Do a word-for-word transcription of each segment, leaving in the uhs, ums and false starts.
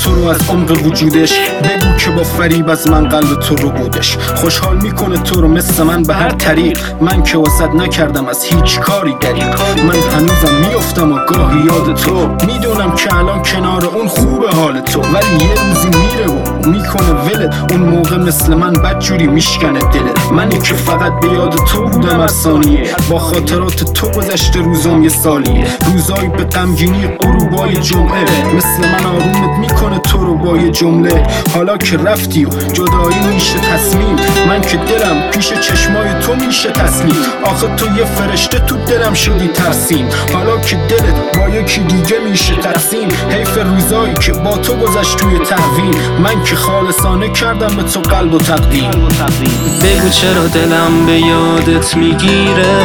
تو رو از عمق وجودش، بگو که با فریب از من قلب تو رو بودش. خوشحال میکنه تو رو مثل من به هر طریق، من که واسط نکردم از هیچ کاری دریق. من هنوزم میافتم و گاهی یاد تو، میدونم که الان کنار اون خوبه حال تو، ولی یه روزی میره و میکنه ولت. اون موقع مثل من بدجوری میشکنه دلت. منی که فقط به یاد تو بودم هر ثانیه، با خاطرات تو گذشته روزام یه سالیه. روزایی به غمگینی غروبای جمعه، مثل من آرومت میکنه تو رو با یه جمله. حالا که رفتی و جدایی میشه تصمیم، من که دلم پیش چشمای تو میشه تسلیم. آخه تو یه فرشته تو دلم شدی ترسیم، حالا که دلت با یکی دیگه میشه تقسیم. حیف روزایی که با تو گذشت توی تحویل، من که خالصانه کردم به تو قلب و تقدیم. بگو چرا دلم به یادت میگیره،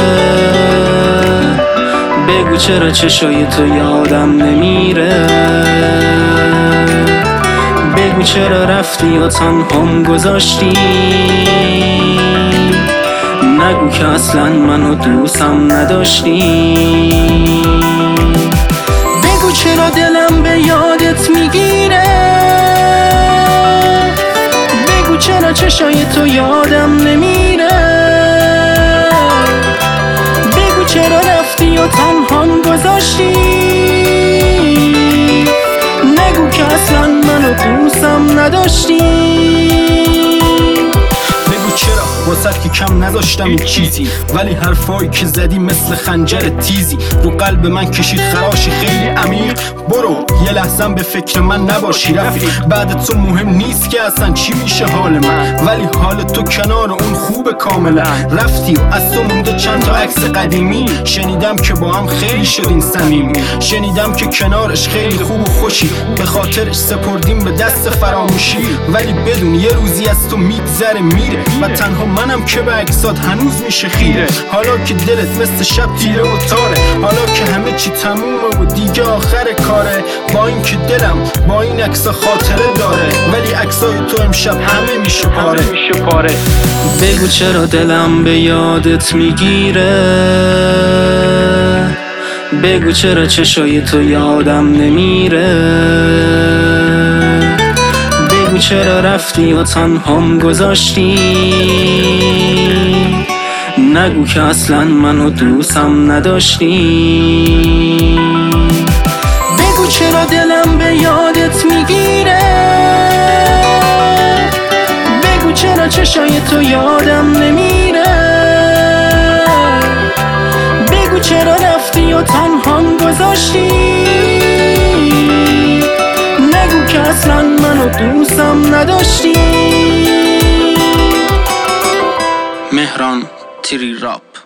بگو چرا چشای تو یادم نمیره، بگو چرا رفتی و تنهام گذاشتی، نگو که اصلا منو دوستم نداشتی. بگو چرا دلم به یادت میگیره، بگو چرا چشای تو یادم نمیره، بگو چرا رفتی و تنهام گذاشتی، نگو که اصلا منو دوستم نداشتی. واسه که کم نذاشتم این چیزی، ولی حرفایی که زدی مثل خنجر تیزی رو قلب من کشید خراشی خیلی عمیق. برو یه لحظه به فکر من نباشی رفیق، بعد تو مهم نیست که اصلا چی میشه حال من، ولی حال تو کنار اون خوبه کاملا. رفتی و از تو مونده چند تا عکس قدیمی، شنیدم که با هم خیلی شدین صمیمی، شنیدم که کنارش خیلی خوب و خوشی، به خاطرش سپردیم به دست فراموشی. ولی بدون یه روزی از تو میگذره میره و تنها منم که به عکسات هنوز میشه خیره. حالا که دلت مثل شب تیره و تاره، حالا که همه چی تمومه و دیگه آخر کاره، با این که دلم با این عکسا خاطره داره، ولی عکسای تو امشب همه میشه پاره. بگو چرا دلم به یادت میگیره، بگو چرا چشای تو یادم نمیره، بگو چرا رفتی و تنهام گذاشتی، نگو که اصلا منو دوستم نداشتی. بگو چرا دلم به یادت میگیره، بگو چرا چشای تو یادم نمیره، بگو چرا رفتی و تنهام گذاشتی، نگو که اصلا منو دوستم نداشتی. مهران تری راپ.